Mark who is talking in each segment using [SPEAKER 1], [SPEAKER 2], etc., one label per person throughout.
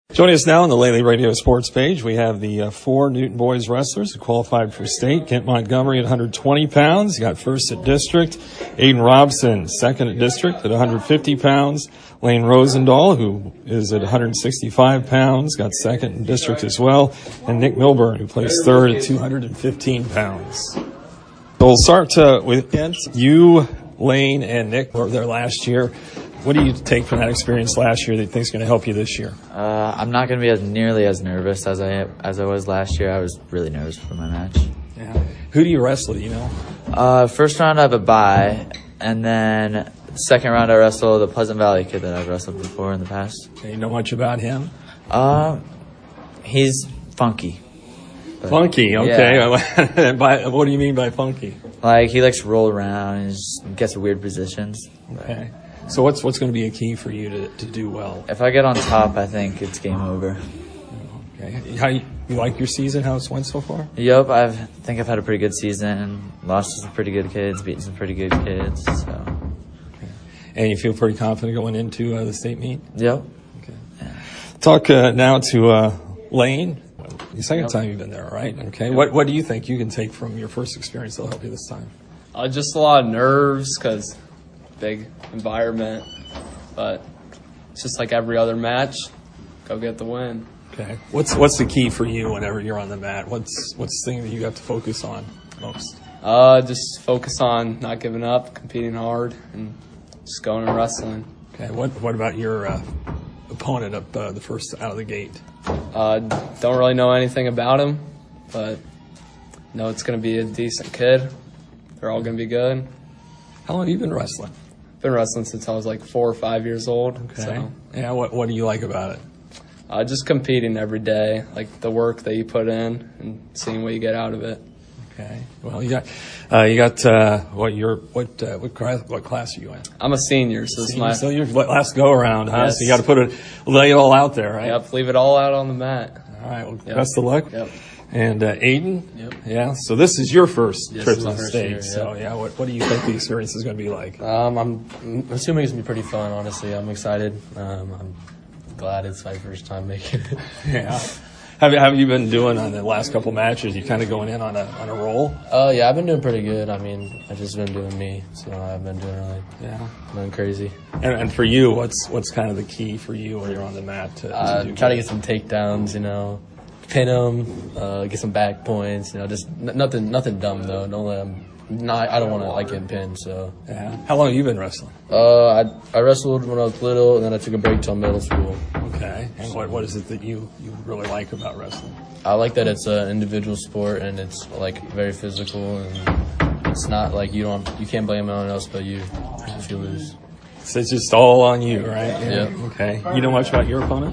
[SPEAKER 1] Joining us now on the Lately Radio Sports page, we have the four Newton boys wrestlers who qualified for state. Kent Montgomery at 120 pounds. He got first at district. Aiden Robson, second at district at 150 pounds. Lane Rosendahl, who is at 165 pounds, got second in district as well. And Nick Milburn, who placed third at 215 pounds. So we'll start with Kent. You, Lane, and Nick were there last year. What do you take from that experience last year that you think is going to help you this year?
[SPEAKER 2] I'm not going to be nearly as nervous as I was last year. I was really nervous for my match.
[SPEAKER 1] Yeah. Who do you wrestle, do you know?
[SPEAKER 2] First round I have a bye, and then second round I wrestle the Pleasant Valley kid that I've wrestled before in the past.
[SPEAKER 1] Do you know much about him?
[SPEAKER 2] He's funky.
[SPEAKER 1] Funky, okay.
[SPEAKER 2] Yeah.
[SPEAKER 1] What do you mean by funky?
[SPEAKER 2] Like, he likes to roll around and just gets weird positions.
[SPEAKER 1] Okay. So what's going to be a key for you to do well?
[SPEAKER 2] If I get on top, I think it's game over.
[SPEAKER 1] Okay. How you like your season? How it's went so far?
[SPEAKER 2] Yep, I think I've had a pretty good season. Lost to some pretty good kids, beaten some pretty good kids. So.
[SPEAKER 1] Okay. And you feel pretty confident going into the state meet?
[SPEAKER 2] Yep.
[SPEAKER 1] Okay. Yeah. Talk now to Lane. The second time you've been there, right? Okay. What do you think you can take from your first experience that'll help you this time?
[SPEAKER 3] Just a lot of nerves because big environment, but it's just like every other match, go get the win.
[SPEAKER 1] Okay. What's the key for you whenever you're on the mat? What's the thing that you have to focus on most?
[SPEAKER 3] Just focus on not giving up, competing hard, and just going and wrestling.
[SPEAKER 1] Okay. What about your opponent up the first out of the gate?
[SPEAKER 3] Don't really know anything about him, but know it's going to be a decent kid. They're all going to be good.
[SPEAKER 1] How long have you been wrestling?
[SPEAKER 3] Been wrestling since I was like 4 or 5 years old.
[SPEAKER 1] Okay.
[SPEAKER 3] So.
[SPEAKER 1] Yeah. What do you like about it?
[SPEAKER 3] Just competing every day, like the work that you put in and seeing what you get out of it.
[SPEAKER 1] Okay. Well, you got what class are you in?
[SPEAKER 3] I'm a senior, so it's my.
[SPEAKER 1] So your last go around, huh?
[SPEAKER 3] Yes.
[SPEAKER 1] So you got to lay it all out there, right?
[SPEAKER 3] Yep. Leave it all out on the mat.
[SPEAKER 1] All right. Well,
[SPEAKER 3] Yep.
[SPEAKER 1] Best of luck.
[SPEAKER 3] Yep.
[SPEAKER 1] And Aiden.
[SPEAKER 3] Yep.
[SPEAKER 1] Yeah. So this is your first
[SPEAKER 3] Yes,
[SPEAKER 1] trip
[SPEAKER 3] this is
[SPEAKER 1] on
[SPEAKER 3] my first
[SPEAKER 1] stage.
[SPEAKER 3] year,
[SPEAKER 1] So yeah, what do you think the experience is going to be like?
[SPEAKER 4] I'm assuming it's going to be pretty fun, honestly. I'm excited. I'm glad it's my first time making it.
[SPEAKER 1] Yeah. Have you been doing on the last couple matches? You kind of going in on a roll?
[SPEAKER 4] Yeah, I've been doing pretty good. I mean, I've just been doing me, so I've been doing going crazy.
[SPEAKER 1] And for you, what's kind of the key for you when you're on the mat to do
[SPEAKER 4] try to
[SPEAKER 1] good?
[SPEAKER 4] get some takedowns, pin them, get some back points, just nothing dumb though. Don't let them. I don't want to get pinned. So.
[SPEAKER 1] Yeah. How long have you been wrestling?
[SPEAKER 4] I wrestled when I was little, and then I took a break till middle school.
[SPEAKER 1] Okay. And what is it that you really like about wrestling?
[SPEAKER 4] I like that it's an individual sport and it's very physical, and it's not like you can't blame anyone else but you if you lose.
[SPEAKER 1] So it's just all on you, right?
[SPEAKER 4] Yeah.
[SPEAKER 1] Okay. You know much about your opponent?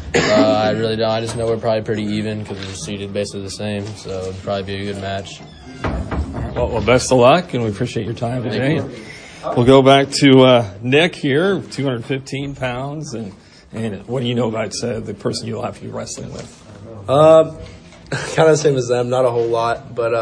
[SPEAKER 4] I really don't. I just know we're probably pretty even because we're seated basically the same, so it'd probably be a good match.
[SPEAKER 1] All right. Well, best of luck, and we appreciate your time today.
[SPEAKER 4] Thank you.
[SPEAKER 1] We'll go back to Nick here, 215 pounds, and what do you know about the person you'll have to be wrestling with?
[SPEAKER 5] Kind of the same as them, not a whole lot, but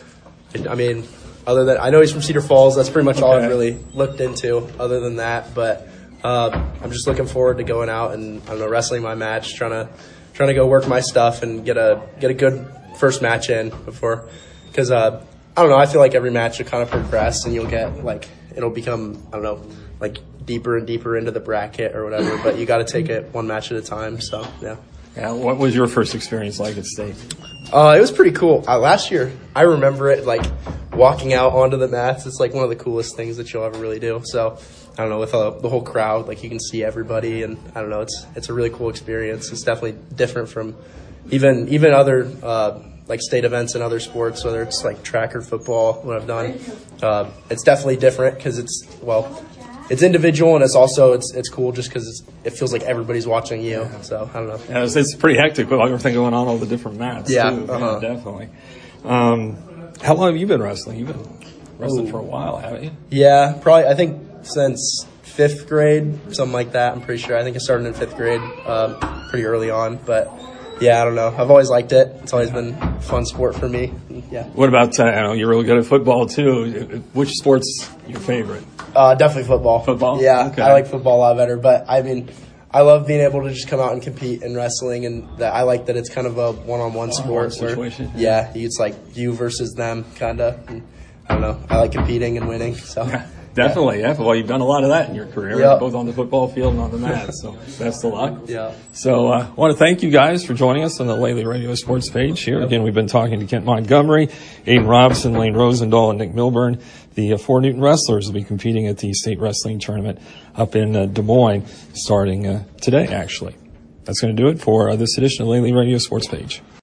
[SPEAKER 5] other than I know he's from Cedar Falls, that's pretty much all I've really looked into. Other than that, but I'm just looking forward to going out and wrestling my match, trying to go work my stuff and get a good first match in before, because I feel like every match will kind of progress and you'll get it'll become deeper and deeper into the bracket or whatever, but you got to take it one match at a time. So yeah.
[SPEAKER 1] Yeah. What was your first experience like at state?
[SPEAKER 5] It was pretty cool. Last year, I remember it walking out onto the mats. It's one of the coolest things that you'll ever really do. So I don't know, with the whole crowd, you can see everybody, and I don't know, it's a really cool experience. It's definitely different from even other state events and other sports, whether it's track or football. What I've done, it's definitely different because it's individual, and it's also it's cool just because it feels like everybody's watching you. Yeah. So I don't know.
[SPEAKER 1] Yeah, it's pretty hectic with everything going on all the different mats.
[SPEAKER 5] Yeah,
[SPEAKER 1] too. Yeah, definitely. How long have you been wrestling? You've been wrestling for a while, haven't you?
[SPEAKER 5] Yeah, probably. I think since 5th grade, something like that. I'm pretty sure. I think I started in 5th grade, pretty early on, but. Yeah, I don't know. I've always liked it. It's always been a fun sport for me. Yeah.
[SPEAKER 1] What about, you're really good at football too. Which sport's your favorite?
[SPEAKER 5] Definitely football.
[SPEAKER 1] Football?
[SPEAKER 5] Yeah,
[SPEAKER 1] Okay.
[SPEAKER 5] I like football a lot better. But, I I love being able to just come out and compete in wrestling, and that I like that it's kind of a one-on-one sport.
[SPEAKER 1] situation.
[SPEAKER 5] Yeah, it's like you versus them, kind of. I don't know. I like competing and winning. So
[SPEAKER 1] Definitely, yeah. Well, you've done a lot of that in your career,
[SPEAKER 5] Yeah.
[SPEAKER 1] both on the football field and on the mat. So best of luck.
[SPEAKER 5] Yeah.
[SPEAKER 1] So I want to thank you guys for joining us on the Lately Radio Sports page here. Again, we've been talking to Kent Montgomery, Aiden Robson, Lane Rosendahl, and Nick Milburn. The 4 Newton wrestlers will be competing at the state wrestling tournament up in Des Moines starting today, actually. That's going to do it for this edition of Lately Radio Sports page.